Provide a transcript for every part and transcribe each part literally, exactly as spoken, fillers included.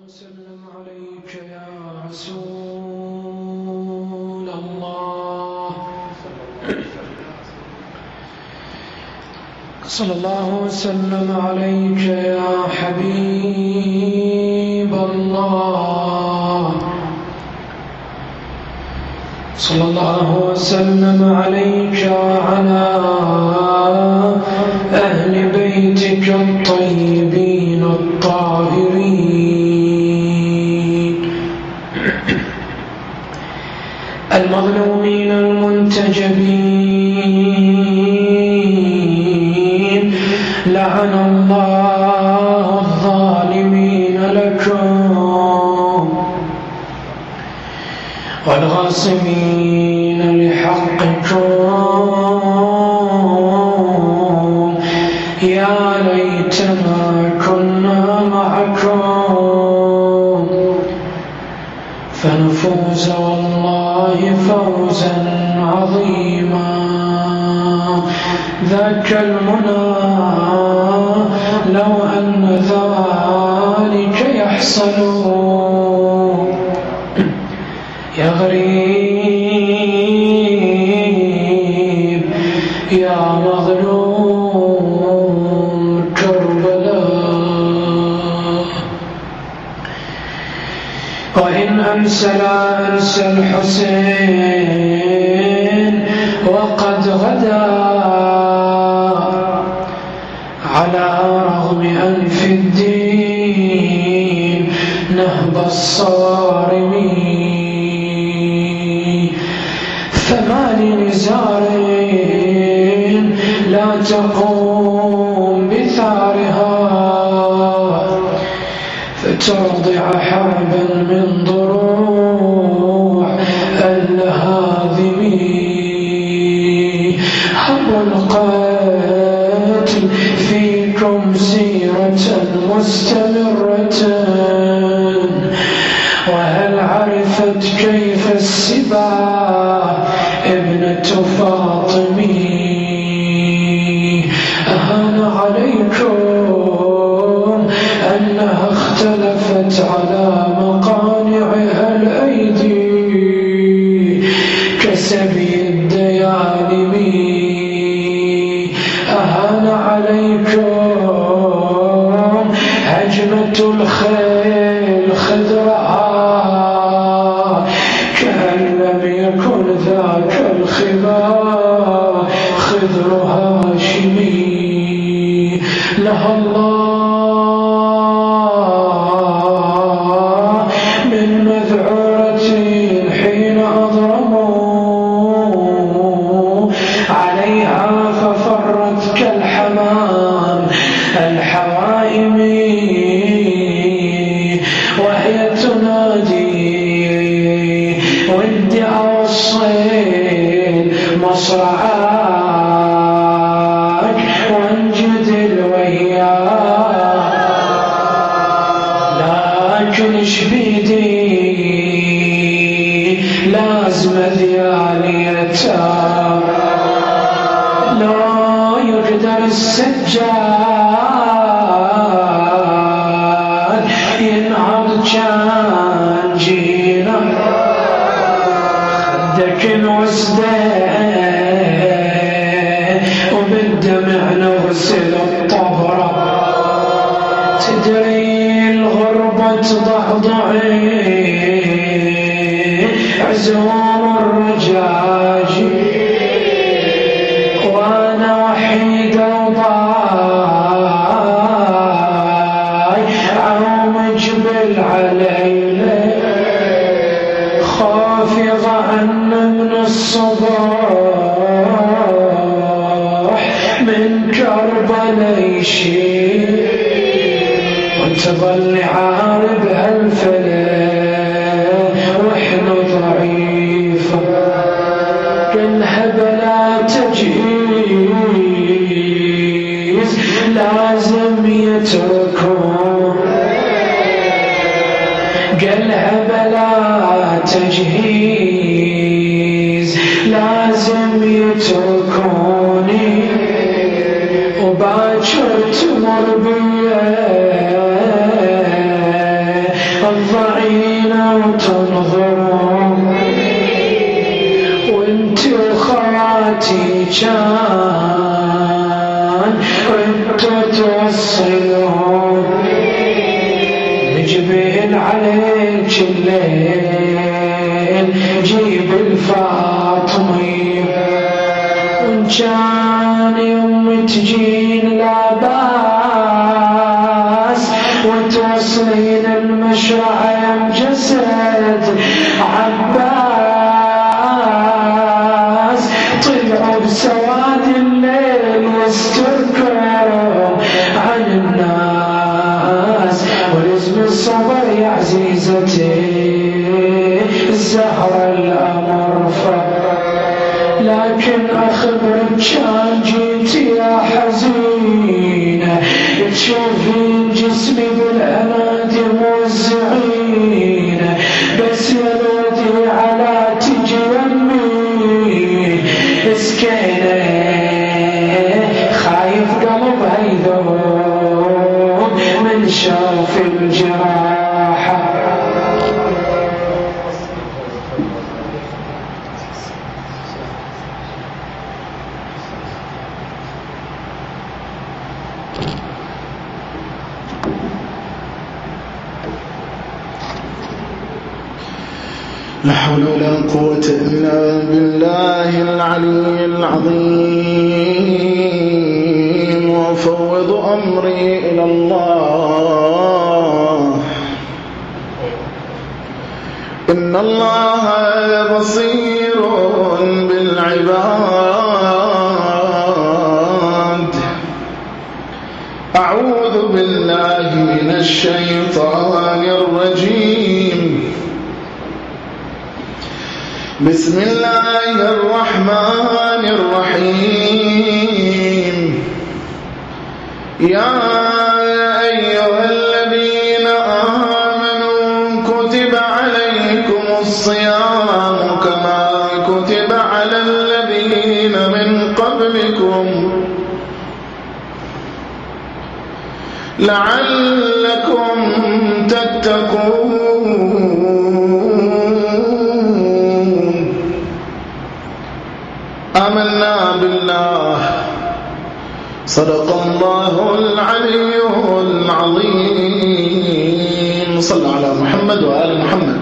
وسلم عليك يا رسول الله. صلى الله وسلم عليك يا حبيب الله. صلى الله وسلم عليك وعلى أهل بيتك الطيبين الطاهرين المظلومين المنتجبين. لعن الله الظالمين لكم والغاصبين لحقكم. يا ليتنا كنا معكم فنفوز والله فوزا عظيما. ذاك المنى لو أن ذلك يحصل. يا غريب يا مظلوم كربلاء. وإن أنسى لا أنسى الحسين وقد غدا على رغم أنف الدين نهب الصارمين. فما لنزار لا تقوم بثارها فترضع حربا من ضروع اللهاذمين. حب القتل فيكم سيرة مستمرة. وهل عرفت كيف السباع ابنة فاطمي؟ أهان عليكم أنها اختلفت على مقانعها الأيدي كسبي الديالمي. أهان عليكم هجمة الخيل خذرها كأن لم يكن ذاك الخباء خذر هاشمي. لها الله من مذعورة حين أضرموا عليها ففرت كالحمام الحوائم وهي تنادي وادعى الصيد مصرعاك وانجدل وياك. لكن ايش بيدي لازم ذياليتها لا يقدر السجاد ينهض كان جينا خدك الوسدة وبالدمع نغسل الطبرة. تدري الغربة تضحضحي عزوم الرجاج وانا وحيد وضاي عوم جبل علينا خافض عنا من الصباح من كربلاء يشيل وتظل عارب هالفلا واحنا ضعيفة كلها بلا تجهيز لازم يتركون. قالها بلا تجهيز لازم يتركوني وباكر تمر بيه كان وانتو توصلهم نجبين عليك الليل جيب الفاطمي وان كان يوم تجين العباس وتوصلين المشرع يم جسد عباس طلعوا بسواد الليل واستركوا عن الناس ولزم الصبر يا عزيزتي الزهرة الأمر فرق لكن أخبرك كان جيتي يا حزينة تشوفين جسمي بالأنادي موزعين بس يا ولدي على تجي يمي مسكينة خايف قلبها يذوب من شوف الجراحة لا حول ولا قوة إلا بالله العلي العظيم وأفوض أمري إلى الله إن الله بصير بالعباد أعوذ بالله من الشيطان الرجيم بسم الله الرحمن الرحيم يا أيها الذين آمنوا كتب عليكم الصيام كما كتب على الذين من قبلكم لعلكم تتقون آمنا بالله صدق الله العلي العظيم صلى على محمد وآل محمد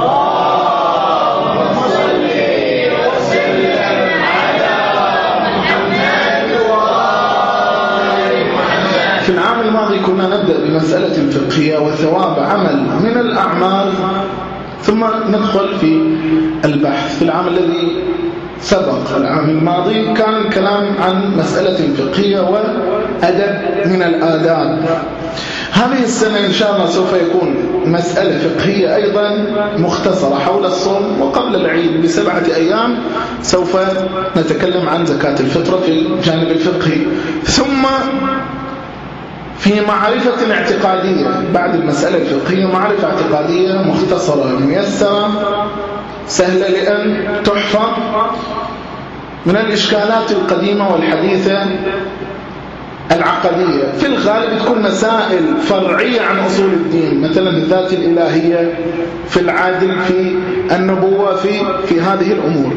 اللهم صل وسلم على محمد وآل محمد. في العام الماضي كنا نبدأ بمسألة فقهية وثواب عمل من الأعمال ثم ندخل في البحث. في العام الذي سبق العام الماضي كان الكلام عن مسألة فقهية وأدب من الآداب. هذه السنة إن شاء الله سوف يكون مسألة فقهية أيضا مختصرة حول الصوم، وقبل العيد بسبعة أيام سوف نتكلم عن زكاة الفطرة في الجانب الفقهي، ثم في معرفة اعتقادية بعد المسألة الفقهية، معرفة اعتقادية مختصرة ميسرة سهلة لأن تحفظ من الإشكالات القديمة والحديثة العقدية. في الغالب تكون مسائل فرعية عن أصول الدين، مثلا الذات الإلهية، في العدل، في النبوة، في, في هذه الأمور.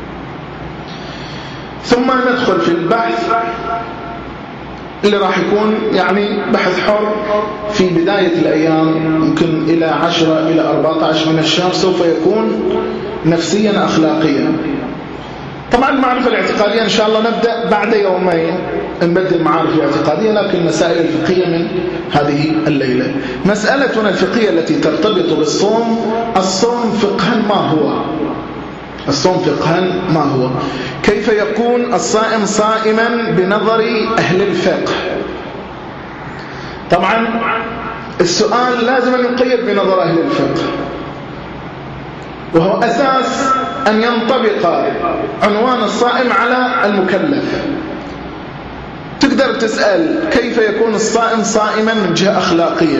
ثم ندخل في البحث اللي راح يكون يعني بحث حر في بداية الأيام، ممكن إلى عشرة إلى أربعة عشر من الشهر، سوف يكون نفسيا أخلاقيا. طبعا المعرفة الاعتقادية إن شاء الله نبدأ بعد يومين نبدل معارف الاعتقادية، لكن المسائل الفقهية من هذه الليلة. مسألتنا الفقهية التي ترتبط بالصوم، الصوم فقها ما هو؟ الصوم فقها ما هو؟ كيف يكون الصائم صائما بنظر أهل الفقه؟ طبعا السؤال لازم أن يقيد بنظر أهل الفقه، وهو أساس أن ينطبق عنوان الصائم على المكلف. تقدر تسأل كيف يكون الصائم صائما من جهة أخلاقية،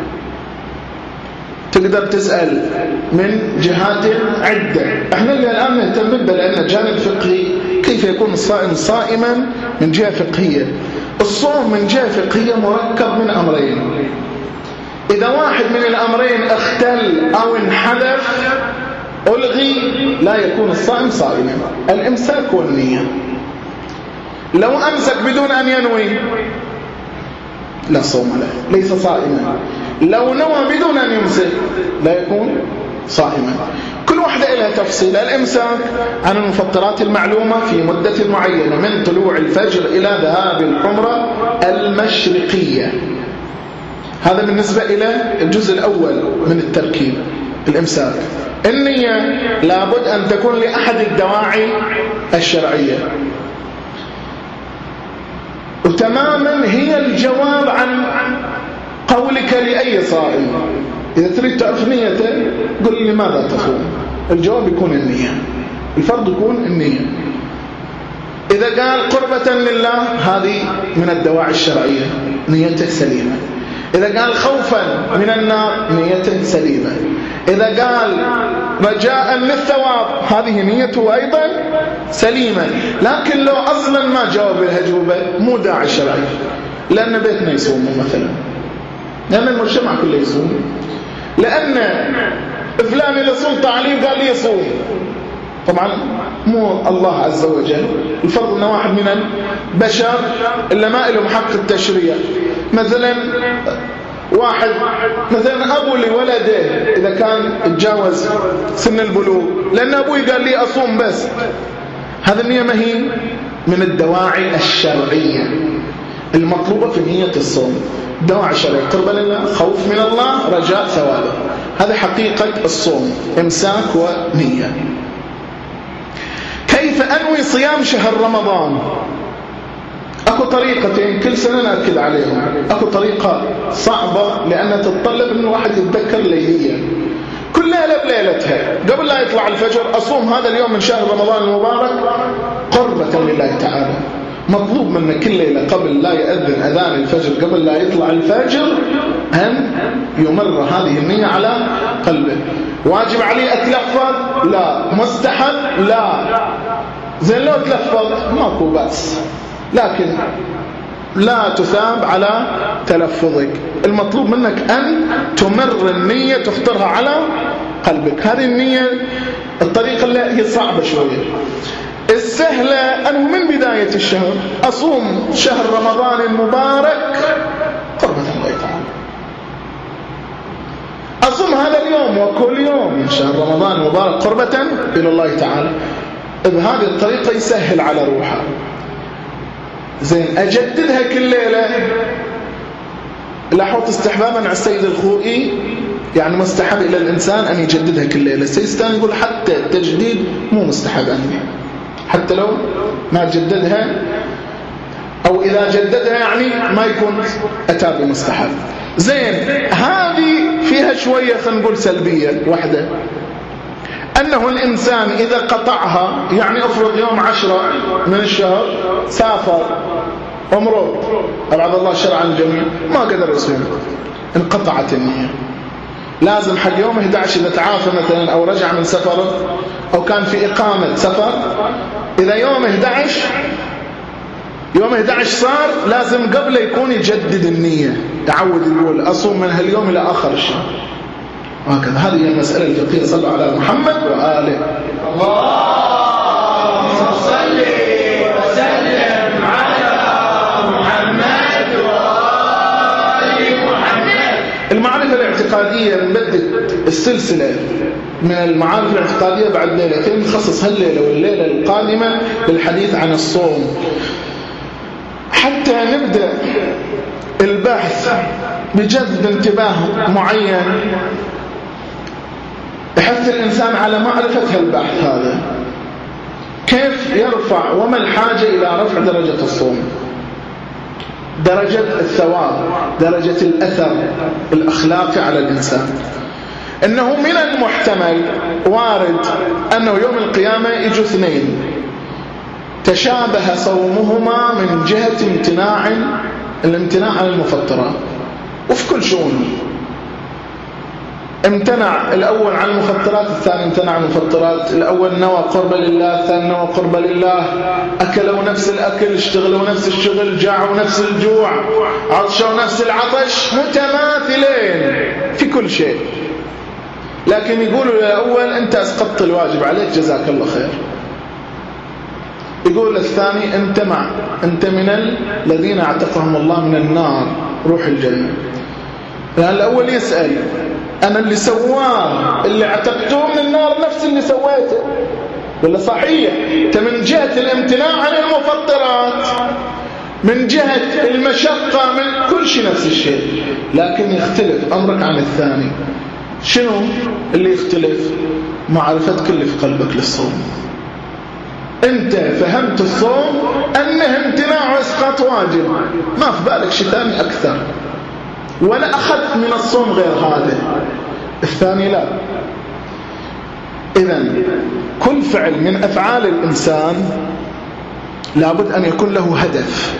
تقدر تسأل من جهات عدة. احنا اللي الآن نهتم به لأن الجانب فقهي، كيف يكون الصائم صائما من جهة فقهية. الصوم من جهة فقهية مركب من أمرين، إذا واحد من الأمرين اختل أو انحذف ألغي لا يكون الصائم صائما. الإمساك والنية، لو أمسك بدون أن ينوي لا صوم له، ليس صائما. لو نوى بدون أن يمسك لا يكون صائما. كل واحدة لها تفصيل. الإمساك عن المفطرات المعلومة في مدة معينة من طلوع الفجر إلى ذهاب الحمرة المشرقية، هذا بالنسبة إلى الجزء الأول من التركيب الإمساك. النية لابد أن تكون لأحد الدواعي الشرعية، وتماما هي الجواب عن قولك لأي صائم. إذا تريد تعرف نيته قل لي لماذا تصوم، الجواب يكون النية، الفرض يكون النية. إذا قال قربة لله هذه من الدواعي الشرعية، نيته سليمة. إذا قال خوفا من النار نيته سليمة. إذا قال رجاء للثواب هذه نيته أيضا سليمة. لكن لو أصلا ما جاوب الهجوبة مو داعي شرعي، لأن بيتنا يصوموا مثلا، لأن المجتمع كله يصوم، لأن فلان إذا سلط عليه قال لي يصوم. طبعا مو الله عز وجل، الفرض أن واحد من البشر إلا ما لهم حق التشريع. مثلا واحد مثلا أبو لولده إذا كان اتجاوز سن البلوغ، لأن أبوي قال لي أصوم بس، هذا النية ما هي من الدواعي الشرعية المطلوبة في نية الصوم. دواعي الشرعية قرب لله، خوف من الله، رجاء ثوابه، هذا حقيقة الصوم، إمساك ونية. كيف أنوي صيام شهر رمضان؟ أكو طريقتين كل سنة نأكد عليهم. أكو طريقة صعبة لأنها تتطلب أن الواحد يتذكر ليليا، كل ليلة بليلتها قبل لا يطلع الفجر أصوم هذا اليوم من شهر رمضان المبارك قربة لله تعالى. مطلوب منك كل ليلة قبل لا يأذن أذان الفجر، قبل لا يطلع الفجر، أن يمر هذه النية على قلبه. واجب عليه أتلفظ؟ لا. مستحب؟ لا. زين لو تلفظ ماكو بأس، لكن لا تثاب على تلفظك. المطلوب منك أن تمر النية، تخطرها على قلبك. هذه النية الطريقة اللي هي صعبة شوية. السهلة أنه من بداية الشهر أصوم شهر رمضان المبارك قربة الله تعالى، أصوم هذا اليوم وكل يوم من شهر رمضان المبارك قربة إلى الله تعالى. بهذه الطريقة يسهل على روحه. زين أجددها كل ليلة، لاحظت استحبابا على السيد الخوئي، يعني مستحب إلى الإنسان أن يجددها كل ليلة. السيد الثاني يقول حتى التجديد مو مستحب عندي، حتى لو ما جددها، أو إذا جددها يعني ما يكون أتى بمستحب. زين هذه فيها شوية خلينا نقول سلبية واحدة، أنه الإنسان إذا قطعها، يعني أفرض يوم عشرة من الشهر سافر ومرض أبعد الله شرعا الجميع ما قدر يصوم، انقطعت النية. لازم حق يوم أحد عشر إذا تعافى مثلا أو رجع من سفره أو كان في إقامة سفر، إذا يوم أحد عشر يوم أحد عشر صار لازم قبل يكون يجدد النية، يعود يقول أصوم من هاليوم إلى آخر الشهر. وهكذا هذه هي المسألة الفقهية. صلوا على محمد وآله. اللهم صل وسلم على محمد وآل محمد. المعرفة الاعتقادية نبدأ السلسلة من المعارف الاعتقادية بعد ليلتين، نخصص هالليلة والليلة القادمة للحديث عن الصوم، حتى نبدأ البحث بجذب انتباه معين يحث الإنسان على معرفة هالبحث هذا، كيف يرفع وما الحاجة إلى رفع درجة الصوم، درجة الثواب، درجة الأثر الأخلاقي على الإنسان. إنه من المحتمل وارد أنه يوم القيامة يجوا اثنين تشابه صومهما من جهة امتناع الامتناع عن المفطرات وفي كل شؤونه. امتنع الأول عن المفطرات، الثاني امتنع عن المفطرات. الأول نوى قرب لله، الثاني نوى قرب لله. أكلوا نفس الأكل، اشتغلوا نفس الشغل، جاعوا نفس الجوع، عطشوا نفس العطش، متماثلين في كل شيء. لكن يقولوا للأول أنت أسقطت الواجب عليك، جزاك الله خير. يقول الثاني أنت مع أنت من الذين اعتقهم الله من النار روح الجنة. يعني الأول يسأل أنا اللي سواه اللي اعتقته من النار نفس اللي سويته ولا صحيح؟ أنت من جهة الامتناع عن المفطرات، من جهة المشقة، من كل شيء نفس الشيء، لكن يختلف أمرك عن الثاني. شنو اللي يختلف؟ معرفة كل في قلبك للصوم. أنت فهمت الصوم أنه امتناع وإسقاط واجب، ما في بالك شيء ثاني أكثر، ولا أخذت من الصوم غير هذا. الثاني لا. إذن كل فعل من أفعال الإنسان لابد أن يكون له هدف.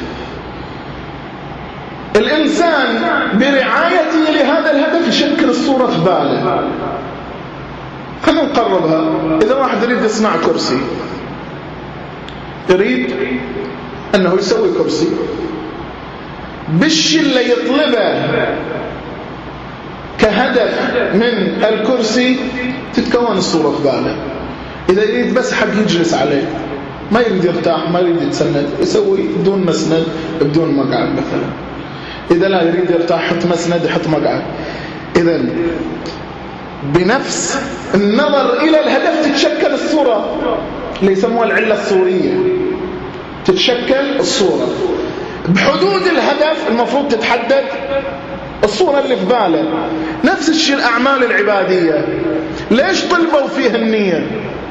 الإنسان برعايته لهذا الهدف يشكل الصورة في باله. خلينا نقربها. إذا واحد يريد يصنع كرسي، يريد أنه يسوي كرسي، بالشيء اللي يطلبه كهدف من الكرسي تتكون الصورة في باله. إذا يريد بس حق يجلس عليه، ما يريد يرتاح، ما يريد يتسند، يسوي بدون مسند بدون مقعد مثلا. إذا لا يريد يرتاح حط مسند يحط مقعد. إذن بنفس النظر إلى الهدف تتشكل الصورة اللي يسموها العلة الصورية. تتشكل الصورة بحدود الهدف، المفروض تتحدد الصورة اللي في باله. نفس الشيء الأعمال العبادية، ليش طلبوا فيها النية؟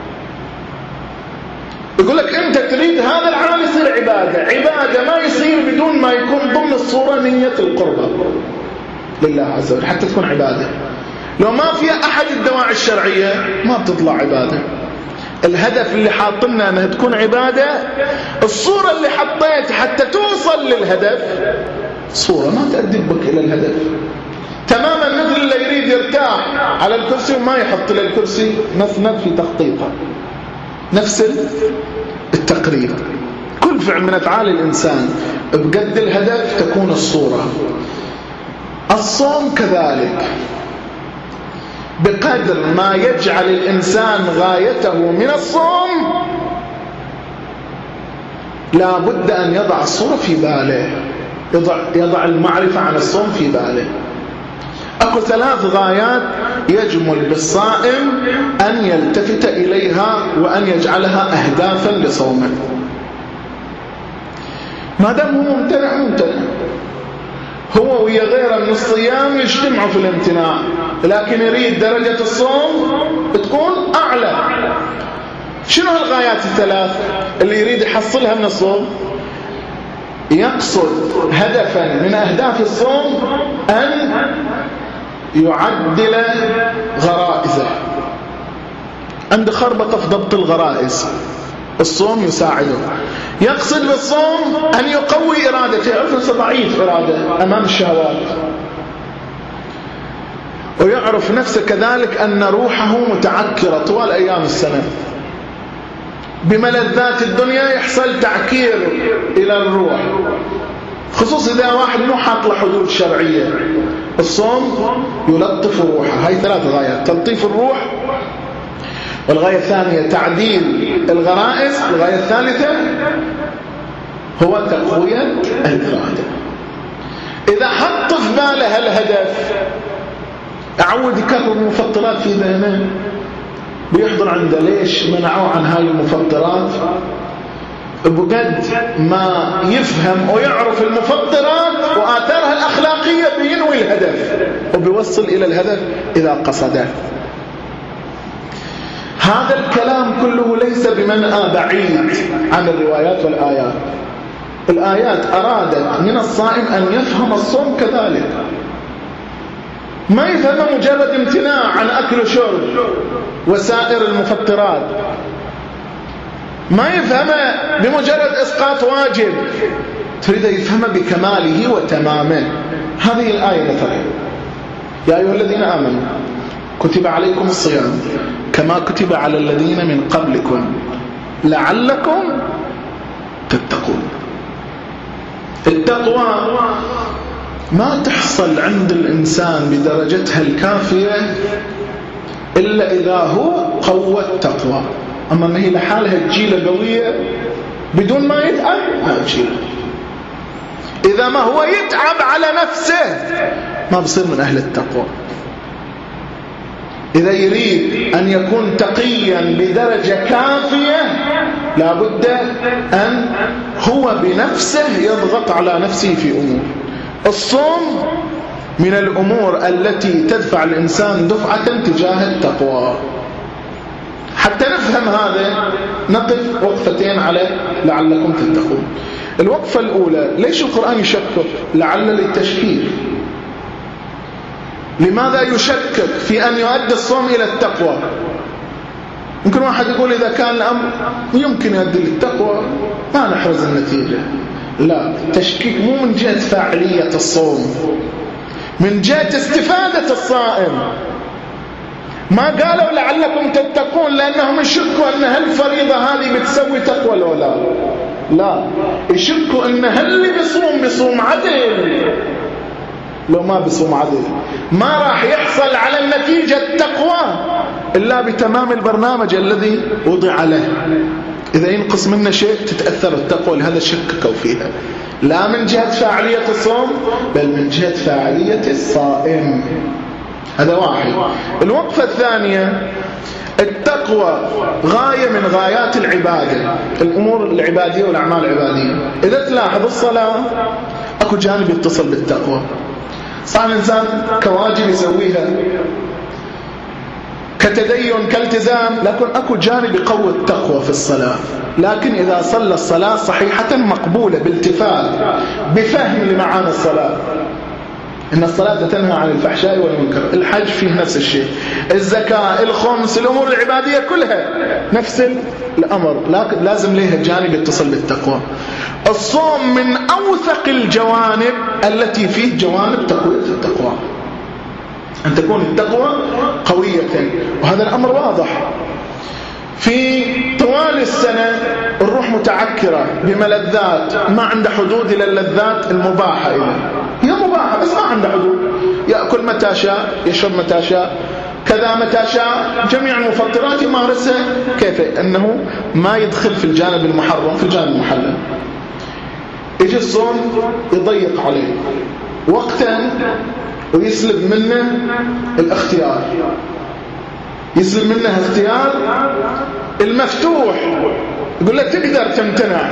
يقول لك أنت تريد هذا العمل يصير عبادة، عبادة ما يصير بدون ما يكون ضمن الصورة نية القربة لله عز وجل حتى تكون عبادة. لو ما فيها أحد الدواعي الشرعية ما بتطلع عبادة. الهدف اللي حاطلنا أنها تكون عبادة، الصورة اللي حطيت حتى توصل للهدف صورة ما تؤدي بك إلى الهدف. تماما مثل اللي يريد يرتاح على الكرسي وما يحط للكرسي مسند في تخطيطه. نفس التقرير. كل فعل من أفعال الإنسان بقد الهدف تكون الصورة. الصوم كذلك، بقدر ما يجعل الإنسان غايته من الصوم لا بد أن يضع الصورة في باله، يضع, يضع المعرفة عن الصوم في باله. أكو ثلاث غايات يجمل بالصائم أن يلتفت إليها وأن يجعلها أهدافا لصومه. ما دام هو ممتنع ممتنع، هو ويا غيره من الصيام يجتمعوا في الامتناع، لكن يريد درجة الصوم تكون أعلى. شنو هالغايات الثلاث اللي يريد يحصلها من الصوم؟ يقصد هدفا من أهداف الصوم أن يعدل غرائزه. عند خربطة في ضبط الغرائز الصوم يساعده. يقصد بالصوم أن يقوي إرادته، يعرف نفسه ضعيف إرادة أمام الشهوات، ويعرف نفسه كذلك أن روحه متعكرة طوال أيام السنة بملذات الدنيا، يحصل تعكير إلى الروح، خصوصا إذا واحد مو حاط له حدود شرعية. الصوم يلطف روحه. هاي ثلاث غايات: تلطيف الروح، والغاية الثانية تعديل الغرائز، الغاية الثالثة هو تقوية الإرادة. إذا حط في باله الهدف أعود يكرر المفطرات في ذهنه، بيحضر عنده ليش منعوه عن هاي المفطرات، بقد ما يفهم ويعرف المفطرات وآثارها الأخلاقية بينوي الهدف وبيوصل إلى الهدف إذا قصده. هذا الكلام كله ليس بمنأى بعيد عن الروايات والآيات. الآيات أرادت من الصائم أن يفهم الصوم كذلك، ما يفهم مجرد امتناع عن أكل وشرب وسائر المفطرات، ما يفهم بمجرد إسقاط واجب، تريد يفهم بكماله وتمامه. هذه الآية مثلا: يا أيها الذين آمنوا كتب عليكم الصيام كما كتب على الذين من قبلكم لعلكم تتقون. التقوى ما تحصل عند الإنسان بدرجتها الكافية إلا إذا هو قوى التقوى. أما ما هي لحالها تجيله قوية بدون ما يتعب ما يشيل. إذا ما هو يتعب على نفسه ما بصير من أهل التقوى. إذا يريد أن يكون تقيا بدرجة كافية لابد أن هو بنفسه يضغط على نفسه في أمور. الصوم من الأمور التي تدفع الإنسان دفعة تجاه التقوى. حتى نفهم هذا نقف وقفتين على لعلكم تتقون. الوقفة الأولى، ليش القرآن يشكك؟ لعل للتشكيك. لماذا يشكك في أن يؤدي الصوم إلى التقوى؟ يمكن واحد يقول إذا كان الأمر يمكن يؤدي للتقوى ما نحرز النتيجة. لا، التشكيك مو من جهة فاعلية الصوم، من جهة استفادة الصائم. ما قالوا لعلكم تتقون لأنهم يشكوا أن هالفريضة هذه بتسوي تقوى لو لا لا، يشكوا أن هاللي بيصوم بيصوم عدل، لو ما بيصوم عدل ما راح يحصل على النتيجة التقوى إلا بتمام البرنامج الذي وضع له. إذا ينقص منه شيء تتأثر التقوى، لهذا شككوا فيها، لا من جهة فاعلية الصوم بل من جهة فاعلية الصائم. هذا واحد. الوقفة الثانية، التقوى غاية من غايات العبادة، الأمور العبادية والأعمال العبادية. إذا تلاحظ الصلاة أكو جانب يتصل بالتقوى، صار الإنسان كواجب يسويها كتدين كالتزام، لكن أكو جانب يقوي التقوى في الصلاة. لكن إذا صلى الصلاة صحيحة مقبولة بالتفات بفهم لمعاني الصلاة، إن الصلاة تنهى عن الفحشاء والمنكر، الحج فيه نفس الشيء، الزكاة، الخمس، الأمور العبادية كلها نفس الأمر، لكن لازم لها جانب يتصل بالتقوى. الصوم من أوثق الجوانب التي فيه جوانب تقوية التقوى، أن تكون التقوى قوية، وهذا الأمر واضح. في طوال السنة الروح متعكرة بملذات ما عند حدود إلى اللذات المباحة، إلى هي مباحة بس ما عند حدود، يأكل متى شاء، يشرب متى شاء، كذا متى شاء، جميع المفطرات يمارسها كيف أنه ما يدخل في الجانب المحرم في الجانب المحلل. يجي الصوم يضيق عليه وقتا ويسلب منه الاختيار، يسلب منه اختيار المفتوح، يقول لك تقدر تمتنع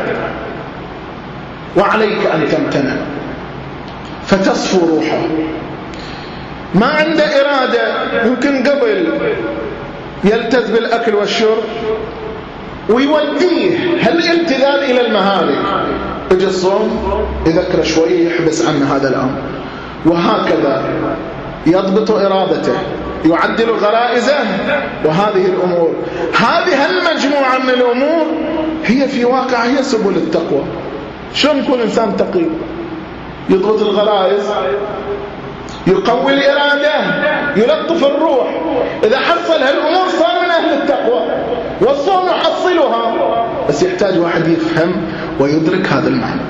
وعليك أن تمتنع، فتصفو روحه. ما عنده إرادة، يمكن قبل يلتز بالأكل والشرب ويوديه هالامتثال إلى المهالك، يجي الصوم يذكر شوية يحبس عنه هذا الأمر، وهكذا يضبط إرادته، يعدل غرائزه. وهذه الأمور، هذه المجموعة من الأمور هي في واقع هي سبل التقوى. شلون يكون إنسان تقي؟ يضبط الغرائز، يقوي الإرادة، يلطف الروح. إذا حصل هالأمور صار من أهل التقوى، والصوم يحصلها، بس يحتاج واحد يفهم ويدرك هذا المعنى.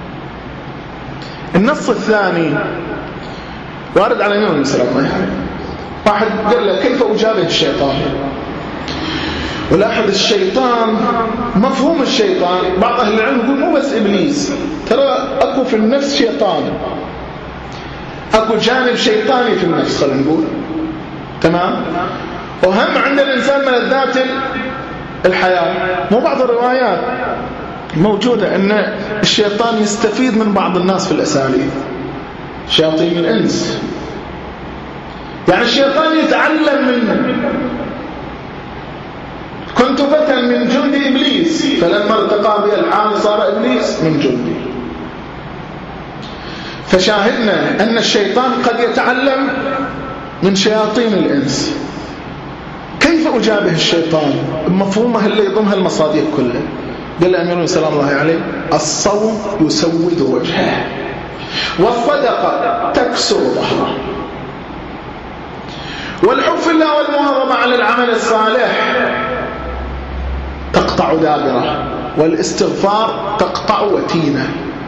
النص الثاني وارد على النبي صلى الله عليه وسلم، واحد قال له كيف أجابه الشيطان؟ ولاحظ الشيطان، مفهوم الشيطان بعض أهل العلم يقول مو بس إبليس، ترى أكو في النفس شيطان، أكو جانب شيطاني في النفس، خلينا نقول تمام. وهم عند الإنسان ملذات الحياة. مو بعض الروايات موجودة أن الشيطان يستفيد من بعض الناس في الأساليب، شياطين الإنس، يعني الشيطان يتعلم منه. كنت فتى من جند إبليس فلما ارتقى بي الحال صار إبليس من جندي. فشاهدنا أن الشيطان قد يتعلم من شياطين الإنس. كيف أجابه الشيطان بمفهومه اللي يضمها المصادق كلها؟ قال الأمير سلام الله عليه: الصوم يسود وجهه، والصدقة تكسر ظهره، والحب في الله والمواظبة على العمل الصالح تقطع دابره، والاستغفار تقطع وتينه.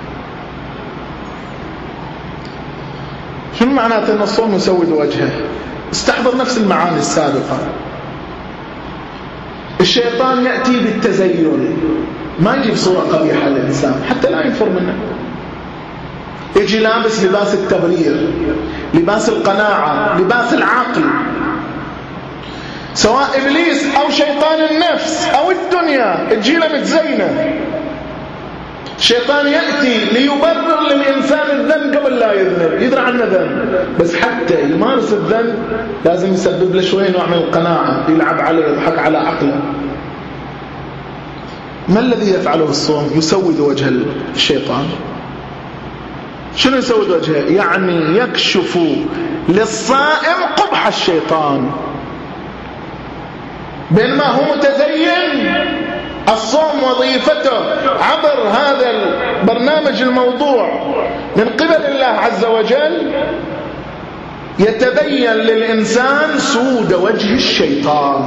شنو معناته أن الصوم يسود وجهه؟ استحضر نفس المعاني السابقة. الشيطان يأتي بالتزين، ما يجي بصورة قبيحة للإنسان حتى لا ينفر منه. يجي لابس لباس التبرير، لباس القناعة، لباس العقل، سواء إبليس أو شيطان النفس أو الدنيا تجي له متزينة. الشيطان يأتي ليبرر للإنسان الذنب قبل لا يذنب، يدري عنه ذنب، بس حتى يمارس الذنب لازم يسبب له شوية نوع من القناعة، يلعب عليه، يضحك على عقله. ما الذي يفعله الصوم؟ يسود وجه الشيطان. شنو يسود وجهه؟ يعني يكشف للصائم قبح الشيطان، بينما هو متزين. الصوم وظيفته عبر هذا البرنامج الموضوع من قبل الله عز وجل يتبين للإنسان سود وجه الشيطان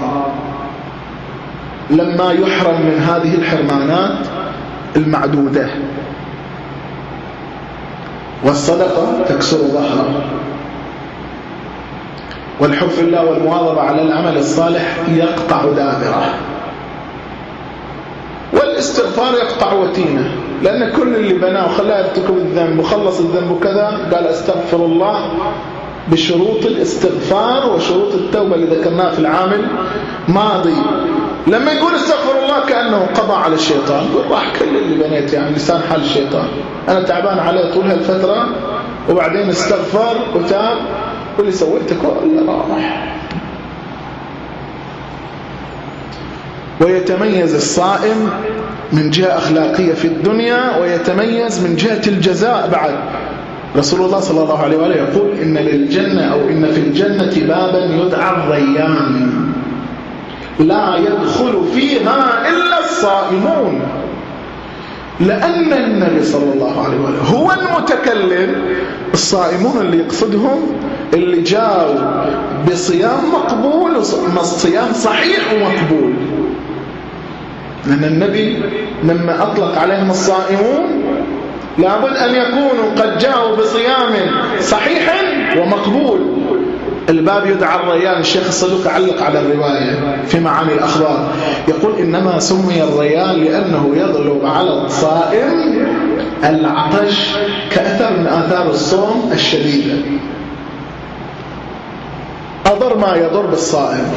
لما يحرم من هذه الحرمانات المعدودة. والصدقة تكسر ظهره، والحب في الله والمواظبة على العمل الصالح يقطع دابره، والاستغفار يقطع وتينه، لأن كل اللي بناه وخلاه يرتكب الذنب وخلص الذنب وكذا قال استغفر الله بشروط الاستغفار وشروط التوبة اللي ذكرناها في العام الماضي. لما يقول استغفر الله كأنه قضى على الشيطان، يقول راح كل اللي بنيت، يعني لسان حال الشيطان أنا تعبان عليه طول هالفترة، وبعدين استغفر وتاب واللي سويته كله راح. ويتميز الصائم من جهة أخلاقية في الدنيا، ويتميز من جهة الجزاء بعد. رسول الله صلى الله عليه وآله يقول إن للجنة أو إن في الجنة بابا يدعى الريان لا يدخل فيها إلا الصائمون، لأن النبي صلى الله عليه وآله هو المتكلم. الصائمون اللي يقصدهم اللي جاءوا بصيام مقبول، صيام صحيح ومقبول، لأن النبي لما أطلق عليهم الصائمون لابد أن يكونوا قد جاءوا بصيام صحيح ومقبول. الباب يدعى الريان. الشيخ الصدوق علق على الرواية في معاني الأخبار، يقول إنما سمي الريان لأنه يغلب على الصائم العطش كأثر من آثار الصوم الشديدة، أضر ما يضر بالصائم.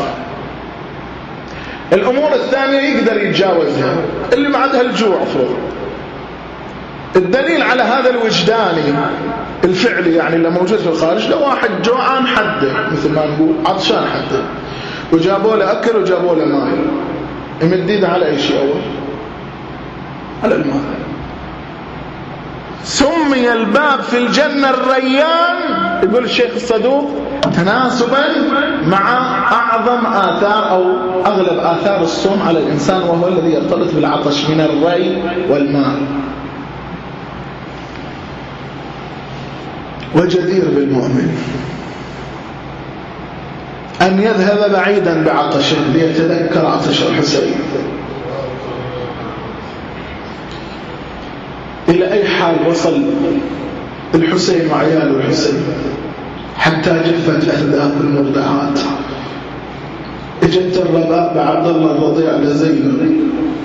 الأمور الثانية يقدر يتجاوزها، اللي معدها الجوع أفرض. الدليل على هذا الوجداني الفعلي يعني اللي موجود في الخارج، لو واحد جوعان حده مثل ما نقول، عطشان حده، وجابوا له أكل وجابوا له ماء، يمد ايده على أي شيء أول؟ على الماء. سمي الباب في الجنة الريان، يقول الشيخ الصدوق، تناسبا مع أعظم آثار أو أغلب آثار الصوم على الإنسان، وهو الذي يرتبط بالعطش من الري والماء. وجدير بالمؤمن أن يذهب بعيدا بعطشه ليتذكر عطش الحسين. إلى أي حال وصل الحسين وعياله الحسين حتى جفت أهداف المرضعات. اجت الرباب بعبد الله الرضيع لزينب،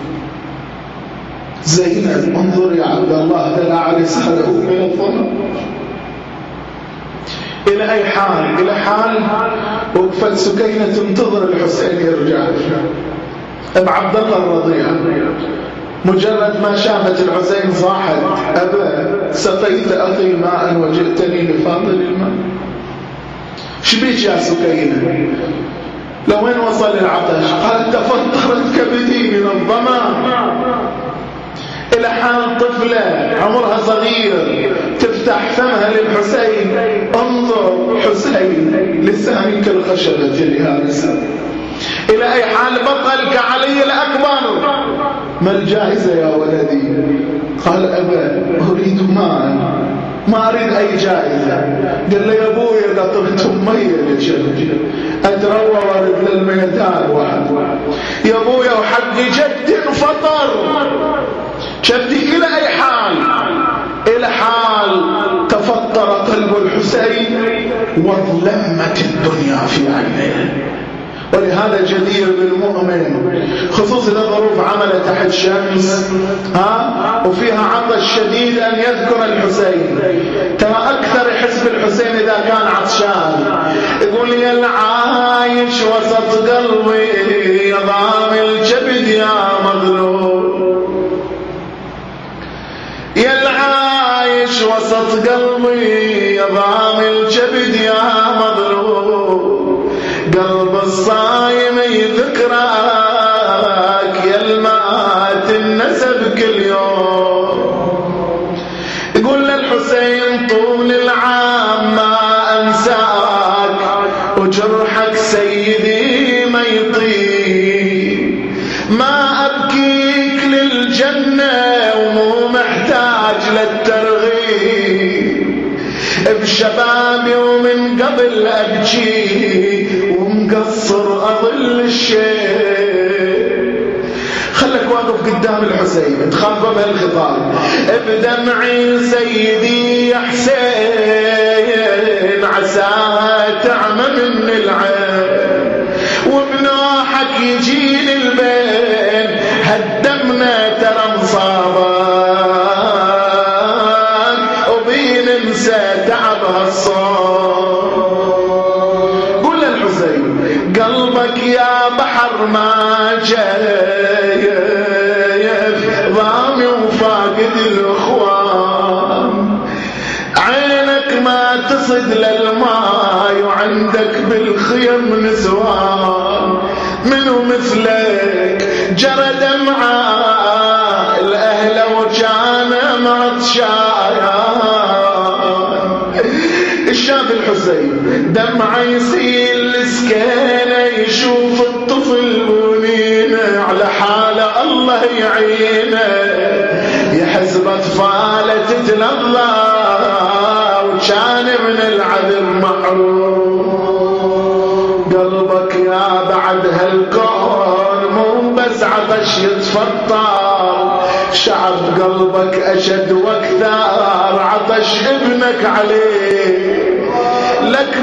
زينب انظر يا عبد الله دلع لسانه من الظلم. إلى أي حال؟ إلى حال وقفت سكينة تنتظر الحسين يرجع. أم عبد الله الرضيع مجرد ما شافت الحسين صاحت، أبا سقيت أخي ماء وجئتني بفاضل الماء. شبيك يا سكينة؟ لوين وصل العطش؟ قال تفطرت كبدي من الظما. إلى حال طفلة عمرها صغير تفتح فمها للحسين، انظر حسين لسانك الخشبة لهارسة. إلى أي حال بطل كعلي الأكبر، ما الجائزة يا ولدي؟ قال أبا أريد ماء، ما أريد أي جائزة. قال لي يا أبوي قطرت مية لجلجل أتروى وارد للميدان واحد. يا أبوي وحق جد فطر جدي. إلى أي حال؟ إلى حال تفطر قلب الحسين وظلمت الدنيا في عينيه، ولهذا جدير بالمؤمن خصوصا إذا ظروف عمل تحت شمس ها وفيها عطش شديد أن يذكر الحسين. ترى أكثر يحس بالحسين إذا كان عطشان، يقول يا العايش وسط قلبي يا ضام الجبد يا مظلوم، يا العايش وسط قلبي يا ضام الجبد يا مظلوم، قلب الصايم يذكرك يا المات النسب كل يوم. يقول للحسين طول العام ما أنساك وجرحك سيدي ما يطيب، ما أبكيك للجنة ومو محتاج للترغيب، بشبابي ومن قبل أبكي ومقصر أظل الشيء. خلك واقف قدام الحسين تخاف بهالخطاب، بدمعي سيدي يا حسين عساها تعمى من العين، وبنوحك يجيني البين هدمنا ترى مصابك وبيننسى تعب هالصوت. قول للحسين قلبك يا بحر ما جايف ضامي وفاقد الاخوان، عينك ما تصد للماي وعندك بالخيم نسوان، منو مثلك جرى دمعة الاهل وكان معطشان. الشاب الحسين دمعه يسيل السكينة يشوف الطفل بنينه على حاله الله يعينه، يحس بأطفاله تتلظى وكان من العذر محروم. قلبك يا بعد هالكون مو بس عطش يتفطر، شعب قلبك أشد واكثر عطش ابنك عليه. لك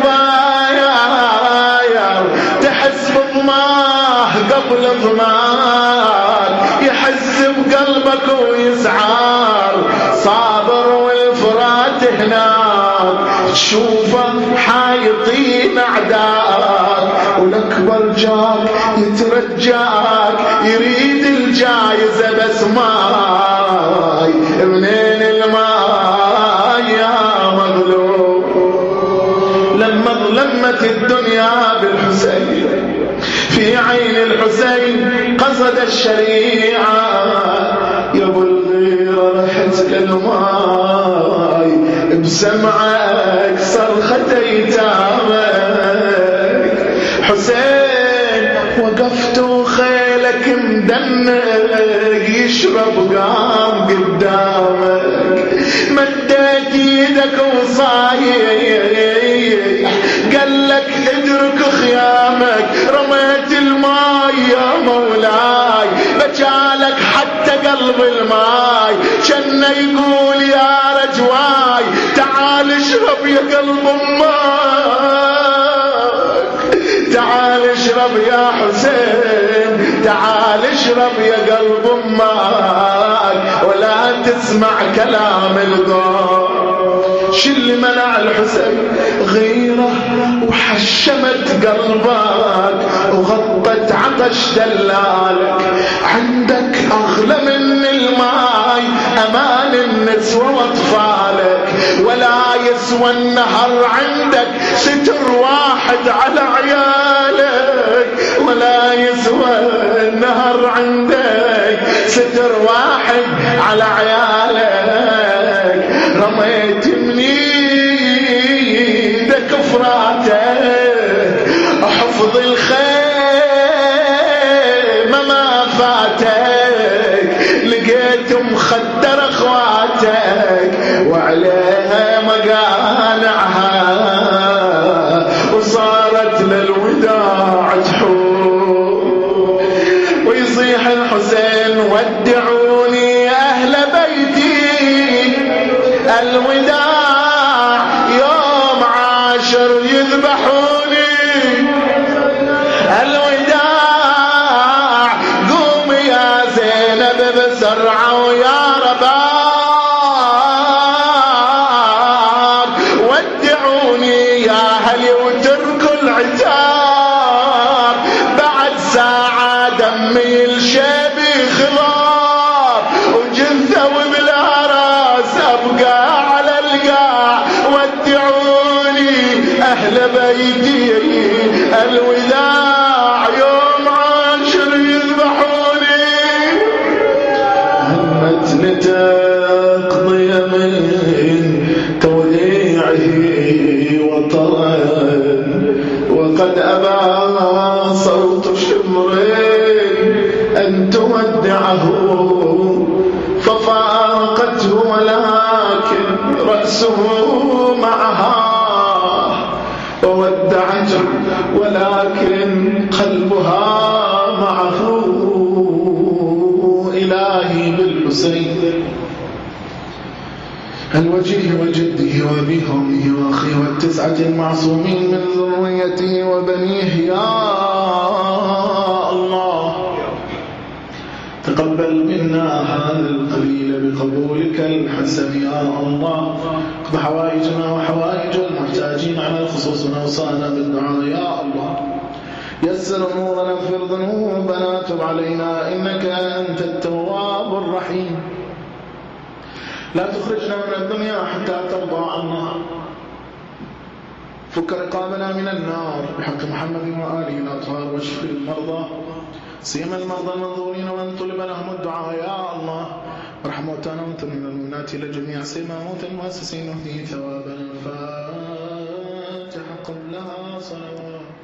باير تحس بضماه قبل ضمان، يحس بقلبك ويسعار صابر والفرات هناك، تشوفه حايطين أعداءك والأكبر جاك يترجاك يريد الجايزة بس ماي، منين الماي يا مظلوم. لما ظلمت الدنيا بالحسين في عين الحسين قصد الشريعة، يا ابو الغيرة رحت للماي بسمعك صرخة ايتامك. حسين وقفت وخيلك مدنق يشرب قام قدامك، مديت يدك وصايح قالك ادرك خيامك، رميت الماي يا مولاي بجالك حتى قلب الماي، كان يقول يا رجواي تعال اشرب يا قلب امك، تعال اشرب يا حسين تعال اشرب يا قلب امك، ولا تسمع كلام القوم. شو اللي منع الحسين؟ غيره وحشمت قلبك وغطت عطش دلالك، عندك اغلى من الماي امان النسوة واطفالك، ولا يسوى النهر عندك ستر واحد على عيالك، ولا يسوى النهر عندك ستر واحد على عيالك. رميت من ايدك فراتك حفظ الخيمة ما فاتك، لقيت مخدر اخواتك وعليها مقانعها، وصارت للوداع تحوم. ويصيح الحسين ودعوني اهل بيتي الوداع، يوم عاشر يذبحوني صوت شمر أن تودعه ففارقته ولكن رأسه معها وودعته ولكن قلبها معه. إلهي بالحسين الوجيه وجده وأبيه وأمه وأخيه والتسعة المعصومين من ذريته وبنيه يا الله تقبل منا هذا القليل بقبولك الحسن يا الله. اقض حوائجنا وحوائج المحتاجين على الخصوص ونوصانا بالدعاء يا الله. يسر امورنا اغفر ذنوبنا تب علينا انك انت التواب الرحيم. لا تخرجنا من الدنيا حتى ترضى عنا. فك رقابنا من النار بحق محمد وآله الأطهار واشف المرضى سيما المرضى المنظورين وان طلب لهم الدعاء يا الله. وارحم موتانا وانت من المؤمنات الى جميع سيما موت المؤسسين واهديه ثوابنا. الفاتحة قبلها صلوات.